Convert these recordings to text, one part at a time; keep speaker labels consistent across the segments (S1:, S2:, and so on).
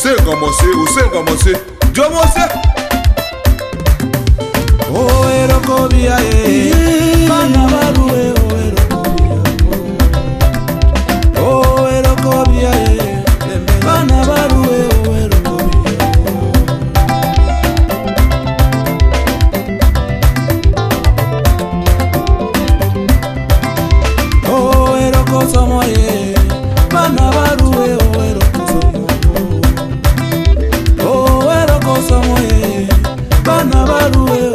S1: comment c'est. Dieu c'est.
S2: Oh erokobia mana barue oh erokobia mana barue oh erokosomo mana barue oh erokosomo mana barue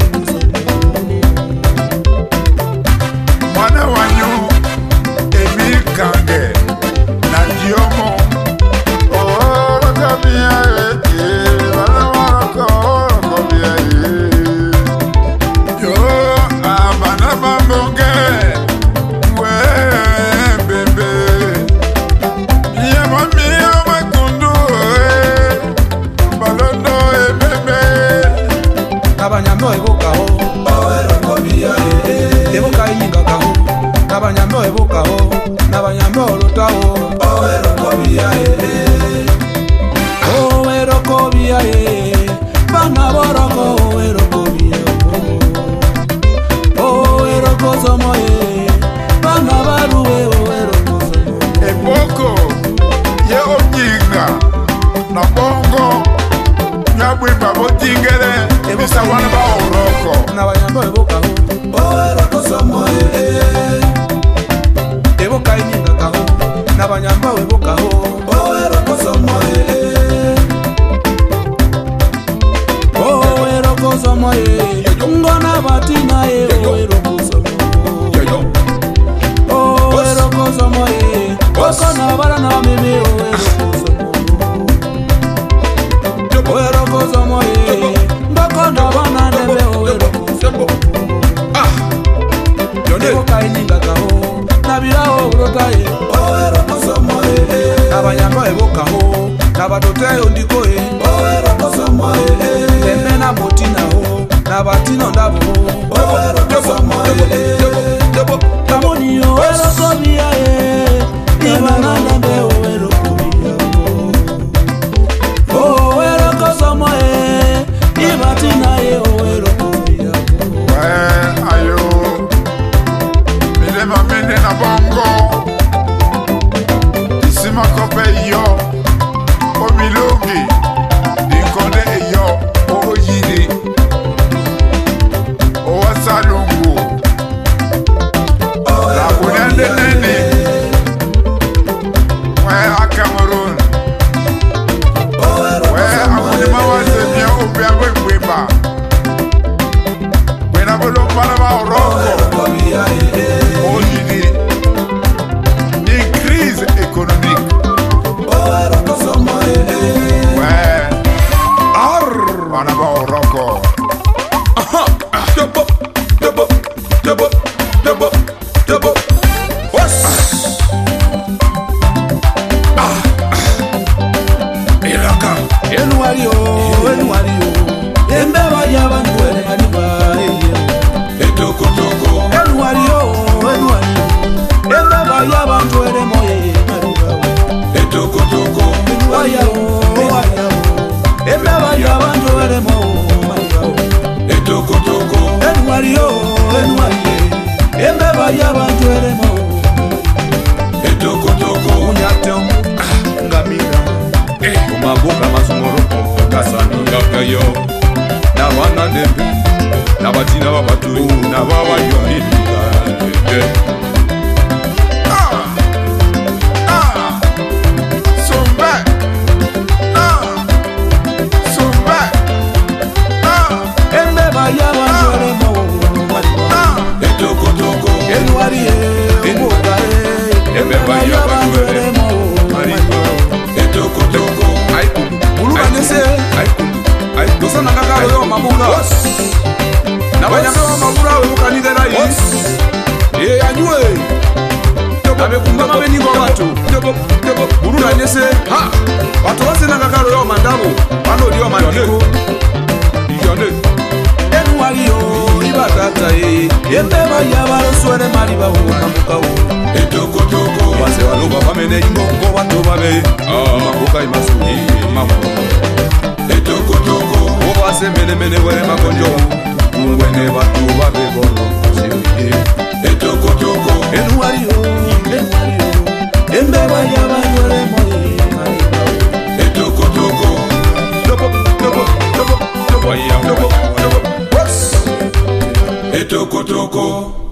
S2: Abanyambo ebokao erokobia eboka yingakao abanyambo ebokao nabanyambo lotao erokobia bana boroko erokobia erokosomo bana baruwe erokosomo
S3: eboko ye onyinga na bongo nyabwe babo tingere ebisa wana ba oroko
S2: na banyambo ebokao erokosomo eboka yinga kao na banyambo ebokao erokosomo erokosomo ngona batina erokosomo erokosomo okona bara na meme erokosomo erokosomo ndokona bana ndebe erokosomo eboka yinga kao nabirao rotae erokosomo abanyambo ebokao nabatoteyo ndikoe erokosomo temena motina nabatino ndabo erokosomo tamonio erokobia ibana ndebe erokobia erokosomo ibatina erokobia
S3: ayo milema mende na bongo isima kope yo omilongi dikonde yo oyiri owasalungu la bunende nene we Cameroon we amunima wasemia ubia wembweba wena bolo para ba oroko oyiri ni crise économique ouais wana ba oroko
S2: enuario embeba yabantu erekaniba
S1: Etokotoko
S2: enuario embeba yabantu eremoye mariba
S1: Etokotoko
S2: embeba yabantu eremo mariba
S1: Etokotoko
S2: enuario embeba yabantu eremo
S1: Etokotoko
S2: unyatem ngamira
S1: Umabuka masumoroko kasani yakayo na wana dembe na batina babatu na baba yonilika
S3: Somba
S2: embeba yabantu eremo mariba
S1: Etokotoko
S2: enuario
S1: embeba yabantu eremo mariba Etokotoko
S2: ulukanese dosana kakalo yo mabula na banyambo mabula ukanidera yi anywe abekumba mabeni kwa watu ulukanese ha watu wasena kakalo yo mandabo bano dio mandiko iyone enuario ibatata embeba yabalo swere mariba ukamukawo
S1: Etokotoko
S2: wase
S1: baloba bamene ingongo bato babe maboka imasuni mako etokotoko obase mene wele makonjo ngwene batu babe bolo etokotoko enuario embeba yabanyore moi etokotoko topo etokotoko